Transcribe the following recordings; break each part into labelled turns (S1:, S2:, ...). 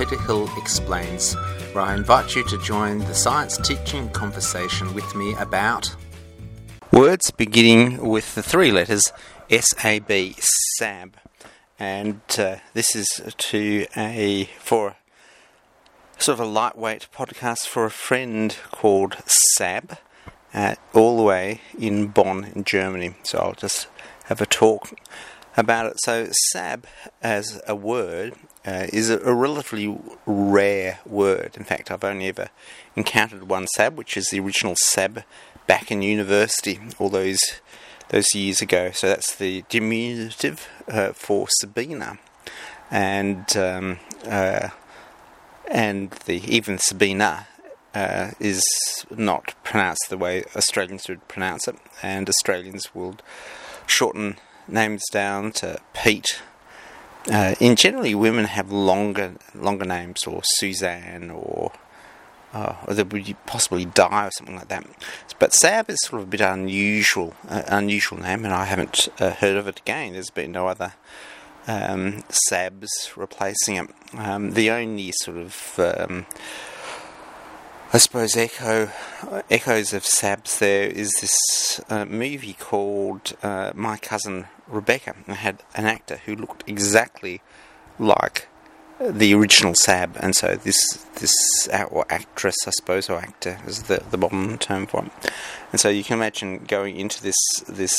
S1: Peter Hill Explains, where I invite you to join the science teaching conversation with me about words beginning with the three letters S-A-B, SAB. And this is for sort of a lightweight podcast for a friend called Sab, all the way in Bonn in Germany. So I'll just have a talk about it. So SAB as a word is a relatively rare word. In fact, I've only ever encountered one SAB, which is the original SAB back in university all those years ago. So that's the diminutive for Sabina, and even Sabina is not pronounced the way Australians would pronounce it, and Australians will shorten names down to Pete. Generally, women have longer names, or Suzanne, or there would possibly Di or something like that. But Sab is sort of a bit unusual name, and I haven't heard of it again. There's been no other Sabs replacing it. The only sort of I suppose echoes of Sabs there is this movie called My Cousin Rebecca. It had an actor who looked exactly like the original Sab, and so this actress, I suppose, or actor is the modern term for it. And so you can imagine going into this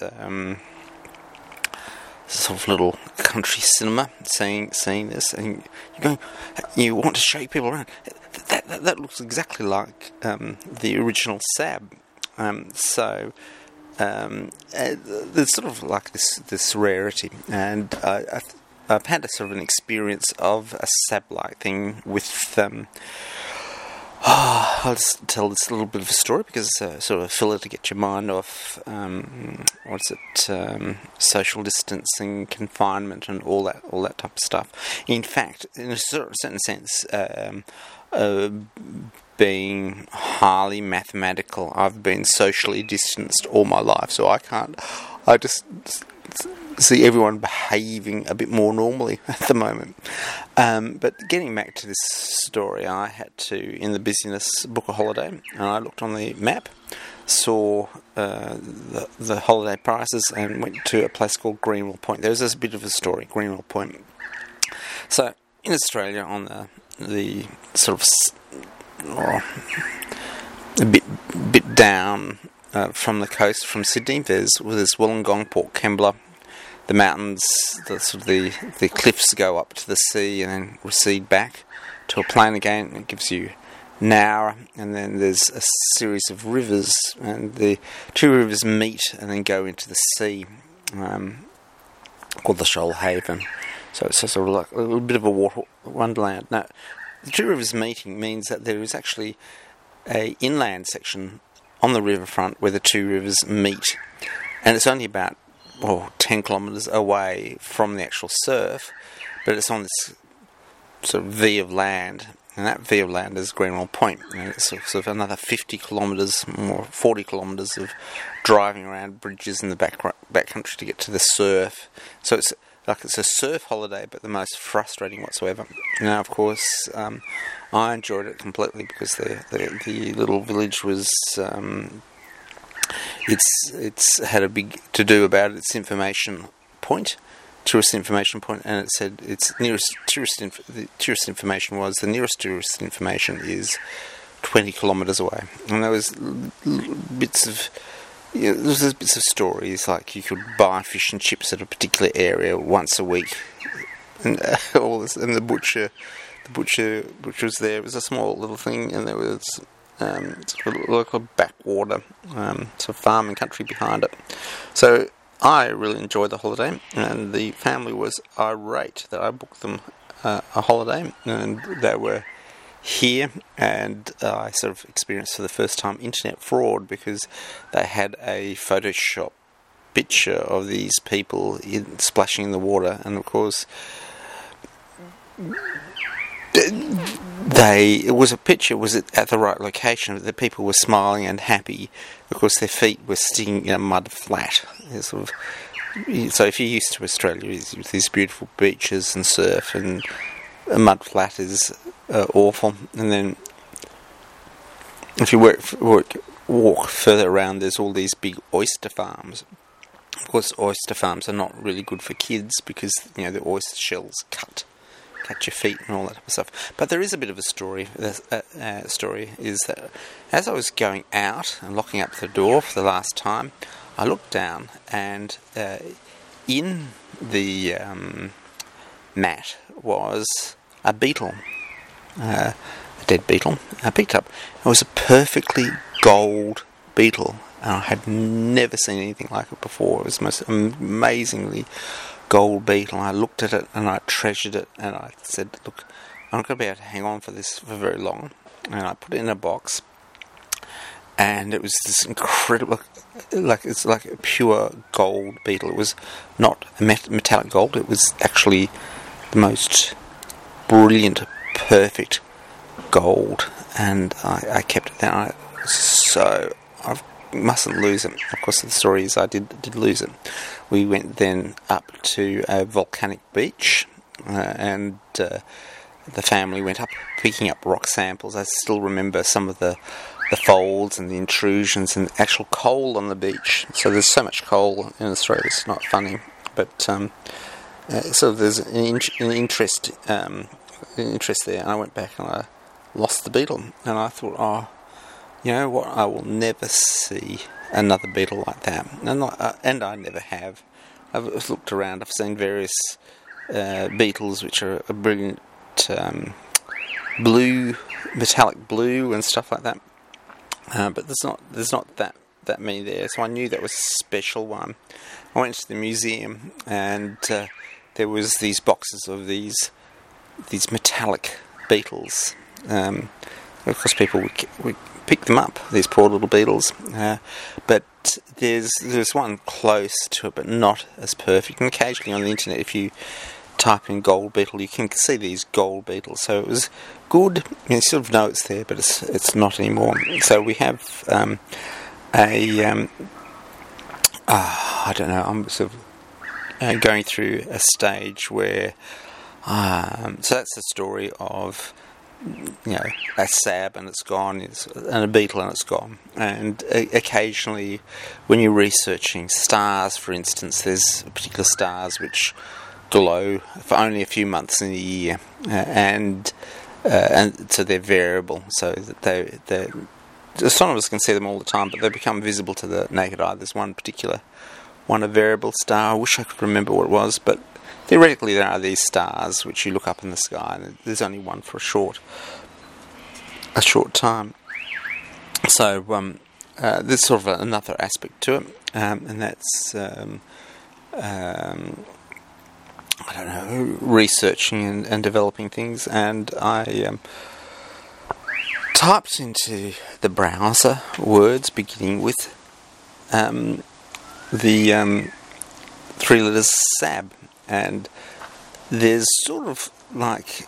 S1: sort of little country cinema, seeing this, and you want to show people around. That looks exactly like the original Sab. So there's sort of like this rarity, and I've had a sort of an experience of a Sab-like thing with. I'll just tell this little bit of a story because it's sort of a filler to get your mind off. Social distancing, confinement, and all that type of stuff. In fact, in a certain sense, being highly mathematical, I've been socially distanced all my life, so I just see everyone behaving a bit more normally at the moment. But getting back to this story, I had to, in the busyness, book a holiday, and I looked on the map, saw the holiday prices, and went to a place called Greenwell Point. There's this bit of a story, Greenwell Point. So, in Australia, on the sort of a bit down from the coast, from Sydney, there's Wollongong, Port Kembla. The mountains, the cliffs go up to the sea and then recede back to a plain again. It gives you Nowra, and then there's a series of rivers, and the two rivers meet and then go into the sea, called the Shoalhaven. So it's sort of like a little bit of a water wonderland. Now, the two rivers meeting means that there is actually a inland section on the riverfront where the two rivers meet, and it's only about 10 kilometres away from the actual surf, but it's on this sort of V of land, and that V of land is Greenwell Point, and it's sort of another 50 kilometres, or 40 kilometres of driving around bridges in the back country to get to the surf. So it's a surf holiday, but the most frustrating whatsoever. Now, of course, I enjoyed it completely because the little village was. It's had a big to do about its tourist information point, and it said its nearest the tourist information was the nearest tourist information is 20 kilometres away, and there was bits of stories like you could buy fish and chips at a particular area once a week, and all this, and the butcher was there. It was a small little thing, and there was. Sort of like a backwater, sort of farming country behind it. So I really enjoyed the holiday, and the family was irate that I booked them a holiday, and they were here, and I sort of experienced for the first time internet fraud because they had a Photoshop picture of these people splashing in the water, and of course it was a picture, was it at the right location? The people were smiling and happy because their feet were sticking in a mud flat. So if you're used to Australia with these beautiful beaches and surf and a mud flat is awful. And then if you walk further around, there's all these big oyster farms. Of course, oyster farms are not really good for kids because the oyster shells cut your feet and all that type of stuff. But there is a bit of a story. The story is that as I was going out and locking up the door for the last time, I looked down and in the mat was a beetle, a dead beetle. I picked up. It was a perfectly gold beetle, and I had never seen anything like it before. It was the most amazingly gold beetle. I looked at it and I treasured it, and I said, "Look, I'm not going to be able to hang on for this for very long." And I put it in a box, and it was this incredible, it's like a pure gold beetle. It was not a metallic gold. It was actually the most brilliant, perfect gold, and I kept it there. I mustn't lose it. Of course, the story is I did lose it. We went then up to a volcanic beach, and the family went up picking up rock samples. I still remember some of the folds and the intrusions and the actual coal on the beach. So there's so much coal in Australia, it's not funny. But so there's an interest there. And I went back and I lost the beetle, and I thought, you know what? I will never see another beetle like that, and I never have. I've looked around. I've seen various beetles which are a brilliant blue, metallic blue, and stuff like that. But there's not that many there. So I knew that was a special one. I went to the museum, and there was these boxes of these metallic beetles. Of course, people would pick them up, these poor little beetles. But there's one close to it, but not as perfect. And occasionally on the internet, if you type in gold beetle, you can see these gold beetles. So it was good. You sort of know it's there, but it's not anymore. So we have I don't know. I'm sort of going through a stage where. So that's the story of a sab and it's gone, and a beetle and it's gone. And occasionally, when you're researching stars, for instance, there's particular stars which glow for only a few months in a year, and so they're variable. So that they astronomers can see them all the time, but they become visible to the naked eye. There's a variable star. I wish I could remember what it was, but theoretically, there are these stars which you look up in the sky, and there's only one for a short time. So there's sort of another aspect to it, and that's I don't know, researching and developing things. And I typed into the browser words beginning with the 3 letters SAB. And there's sort of like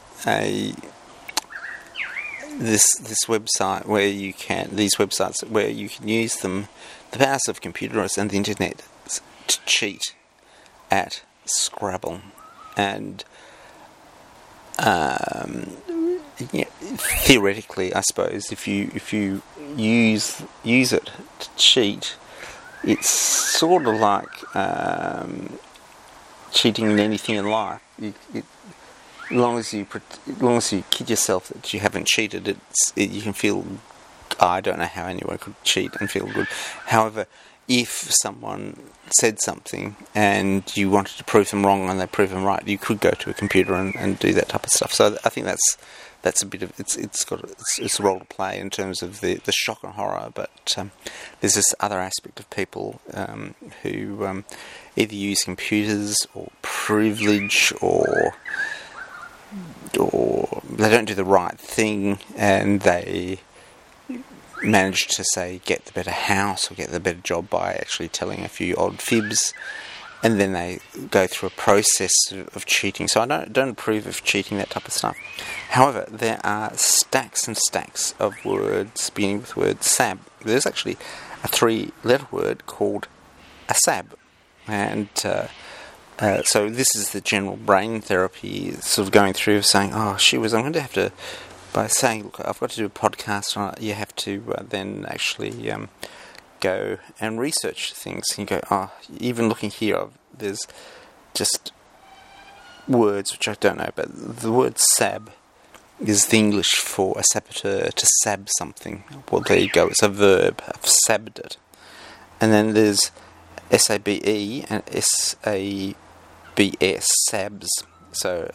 S1: this website where you can use them, the powers of computers and the internet, to cheat at Scrabble. And theoretically, I suppose if you use it to cheat, it's sort of like cheating in anything in life. As long as you kid yourself that you haven't cheated, you can feel. I don't know how anyone could cheat and feel good. However, if someone said something and you wanted to prove them wrong and they prove them right, you could go to a computer and do that type of stuff. So I think that's a bit of it's a role to play in terms of the shock and horror. But there's this other aspect of people who either use computers or privilege or they don't do the right thing, and they manage to, say, get the better house or get the better job by actually telling a few odd fibs, and then they go through a process of cheating. So I don't approve of cheating, that type of stuff. However, there are stacks and stacks of words beginning with the word SAB. There's actually a 3-letter word called a SAB, and So this is the general brain therapy sort of going through, saying, I'm going to have to, by saying, look, I've got to do a podcast on it, you have to then actually go and research things. And you go, even looking here, there's just words which I don't know, but the word sab is the English for a saboteur, to sab something. Well, there you go, it's a verb. I've sabbed it. And then there's S-A-B-E and S-A-B-S, sabs. So,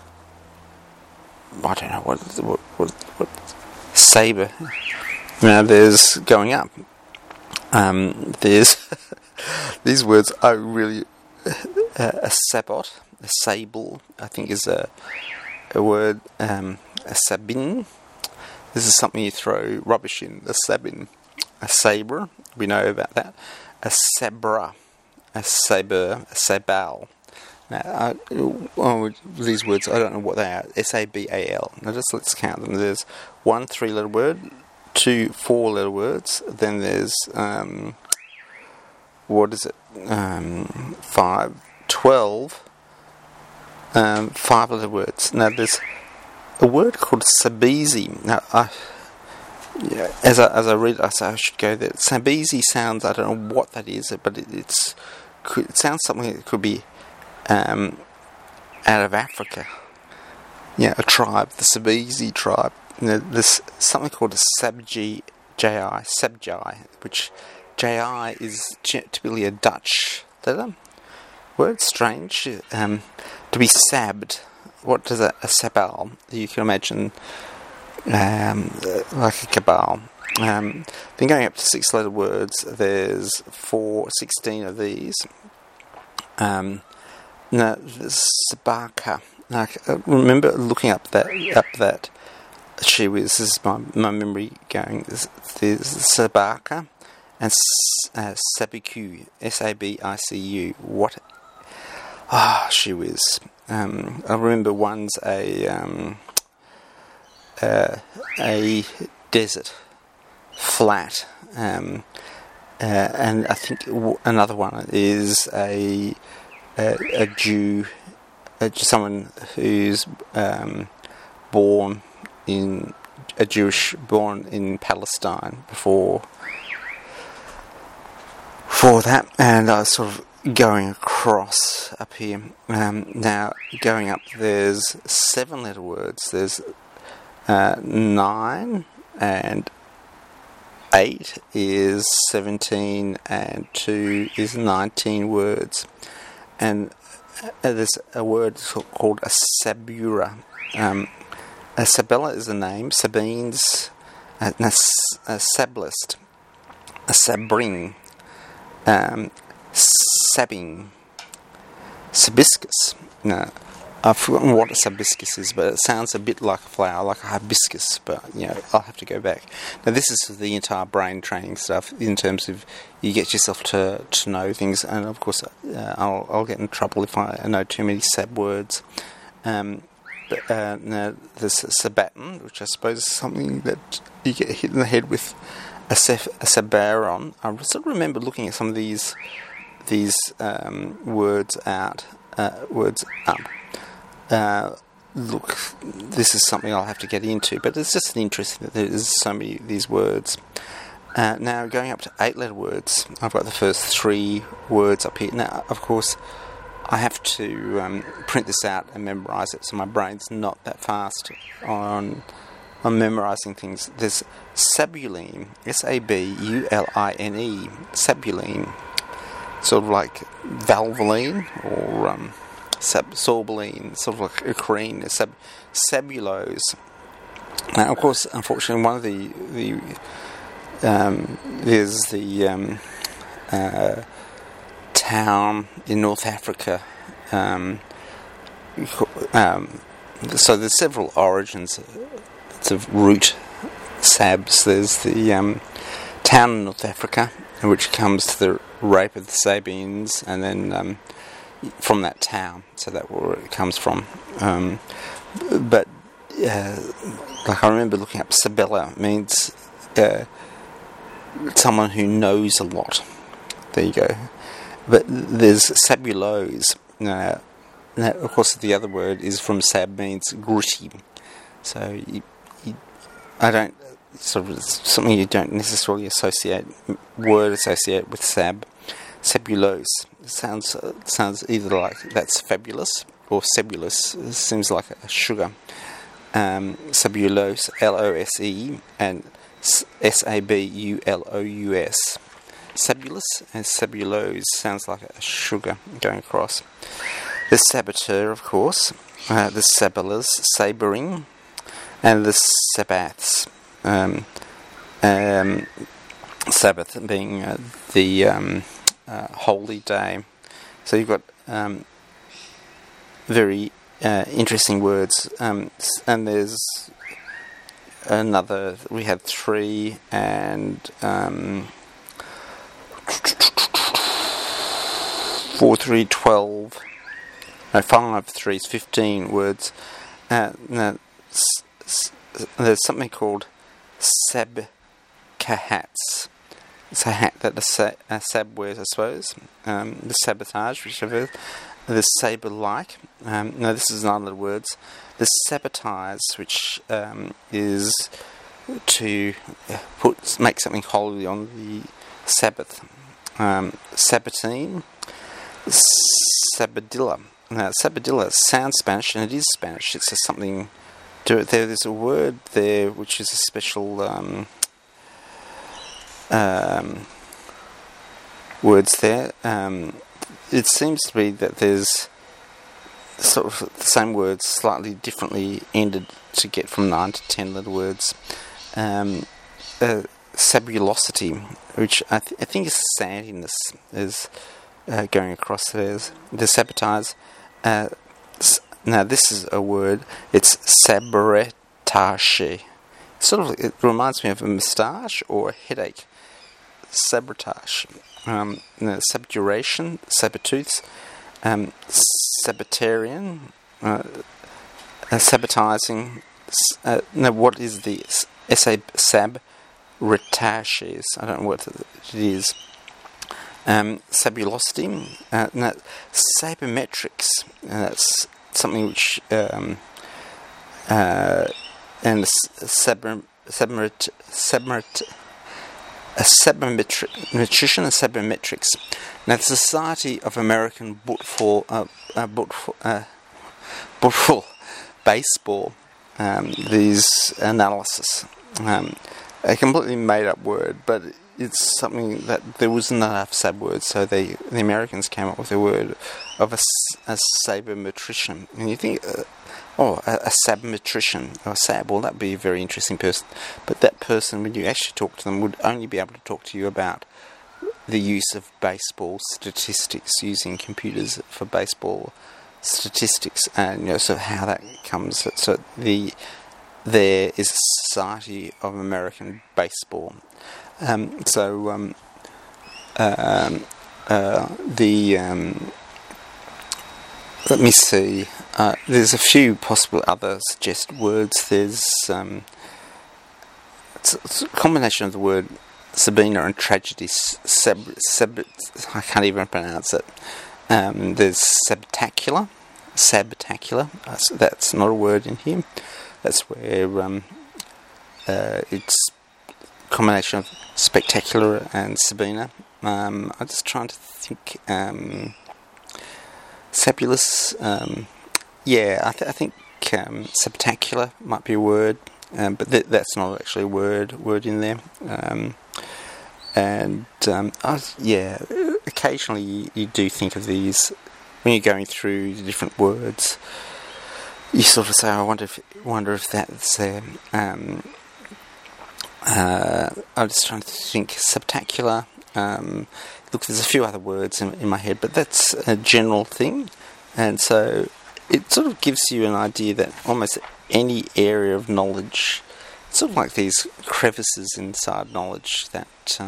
S1: I don't know, what sabre. Now, there's going up. There's, these words are really, a sabot, a sable, I think is a word, a sabin. This is something you throw rubbish in, a sabin. A sabre, we know about that. A sabra, a saber, a sabal. Now, these words, I don't know what they are. S-A-B-A-L. Now, let's count them. There's 1 3-letter word, 2 4-letter words. Then there's 5 12 5-letter words. Now, there's a word called Sabezi. Now, as I read it, I say I should go there. Sabezi sounds, I don't know what that is, but it sounds something that could be out of Africa. Yeah, a tribe, the Sabezi tribe. There's something called a Sabji, which Ji is typically a Dutch letter. Word strange. To be sabbed. What does a sabal? You can imagine like a cabal. Then going up to 6-letter words, there's 16 of these. Now, Sabaka. Now, I remember looking up that she was. This is my memory going. There's Sabaka and Sabiku. Sabicu. What? She was. I remember one's a desert, flat, and I think another one is a Jew, someone who's born in Palestine before that, and I was sort of going across up here. Now going up, there's 7-letter words. There's 9 and 8 is 17 and 2 is 19 words. And there's a word called a sabura. A sabella is a name. Sabines, a sablist, a sabring, sabbing, sabiscus. No, I've forgotten what a hibiscus is, but it sounds a bit like a flower, like a hibiscus, but, I'll have to go back. Now, this is the entire brain training stuff, in terms of you get yourself to know things, and, of course, I'll get in trouble if I know too many sab words. Now, there's sabaton, which I suppose is something that you get hit in the head with a sabaron. I sort of remember looking at some of these words up. Look, this is something I'll have to get into, but it's just interesting that there's so many of these words. Now, going up to 8-letter words, I've got the first 3 words up here. Now, of course, I have to print this out and memorise it, so my brain's not that fast on memorising things. There's sabuline, S-A-B-U-L-I-N-E, sabuline, sort of like Valvoline or sorbeline, sort of like a cream, sabulose. Now, of course, unfortunately, one of there's the town in North Africa. So there's several origins of root sabs. There's the town in North Africa, which comes to the rape of the Sabines, and then from that town, so that's where it comes from. But like I remember looking up, sabella means someone who knows a lot. There you go. But there's sabulose. now, of course, the other word is from Sab, means gritty. So I don't sort of, it's something you don't necessarily associate with Sab. Sebulose sounds either like that's fabulous or sebulous. It seems like a sugar. Sebulose, Lose, and Sabulous. Sebulous and sebulose sounds like a sugar going across. The saboteur, of course. The sabblers, sabering, and the sabbaths. Sabbath being the holy day. So you've got very interesting words, and there's another. We had 3 and 4, 3, 12. No, 5, 3 is 15 words. Now, there's something called sabcahats. It's a hat that a sab wears, I suppose. The sabotage, which I've heard. The saber-like. No, this is none of the words. The sabotage, which is to make something holy on the Sabbath. Sabatine. Sabadilla. Now, sabadilla sounds Spanish, and it is Spanish. It says something to it there. There's a word there which is a special words there. It seems to be that there's sort of the same words slightly differently ended to get from 9 to 10 little words. Sabulosity, which I think is sandiness, is going across there. The sabotage. Now this is a word. It's sabotage. It reminds me of a moustache or a headache. Sabotage. Subjuration, sabotooths, sabotarian, sabotizing. What is the sabotage? I don't know what it is. Sabulosity. Sabermetrics. That's something which and sabermetrics. Now, the Society of American Football Baseball, these analysis, a completely made-up word, but it's something that there wasn't enough sab words, so the Americans came up with a word of a sabermetrician. And you think, a sabermetrician, or sab, well, that would be a very interesting person. But that person, when you actually talk to them, would only be able to talk to you about the use of baseball statistics, using computers for baseball statistics, and so how that comes. So there is a Society of American Baseball. Let me see. There's a few possible other suggested words. There's it's a combination of the word Sabina and tragedy. I can't even pronounce it. There's sabtacular. That's not a word in here. That's where it's a combination of spectacular and Sabina. I'm just trying to think. Sabulous. I think spectacular might be a word, but that's not actually a word in there. Occasionally you do think of these when you're going through the different words. You sort of say, I wonder if that's there. I'm just trying to think. Spectacular. Look, there's a few other words in my head, but that's a general thing, and so it sort of gives you an idea that almost any area of knowledge, it's sort of like these crevices inside knowledge, that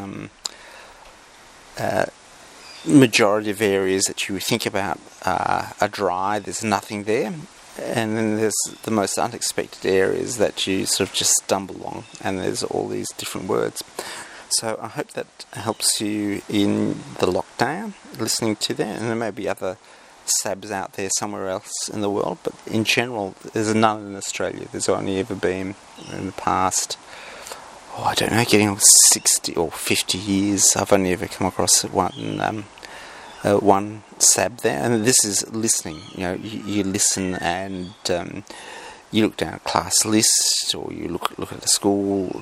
S1: majority of areas that you think about are dry, there's nothing there, and then there's the most unexpected areas that you sort of just stumble along, and there's all these different words. So I hope that helps you in the lockdown, listening to that, and there may be other SABs out there somewhere else in the world, but in general, there's none in Australia. There's only ever been in the past, I don't know, getting on 60 or 50 years. I've only ever come across one SAB there, and this is listening. You listen and you look down a class list, or you look at a school.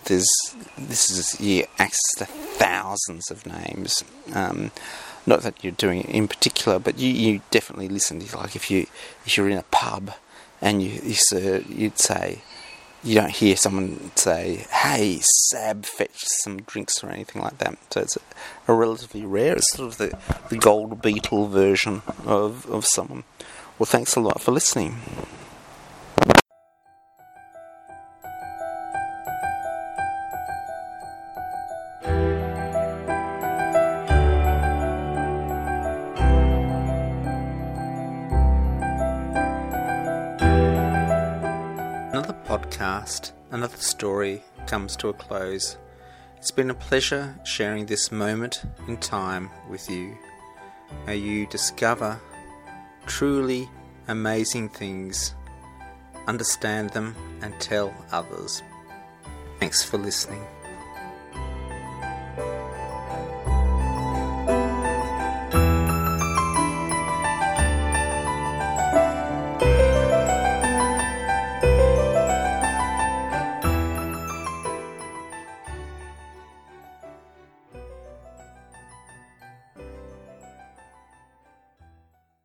S1: You access to thousands of names. Not that you're doing it in particular, but you definitely listen. Like if you're in a pub and you'd say, you don't hear someone say, "Hey, Sab, fetch some drinks," or anything like that. So it's a relatively rare. It's sort of the gold beetle version of someone. Well, thanks a lot for listening. Another podcast, another story comes to a close. It's been a pleasure sharing this moment in time with you. May you discover truly amazing things, understand them, and tell others. Thanks for listening.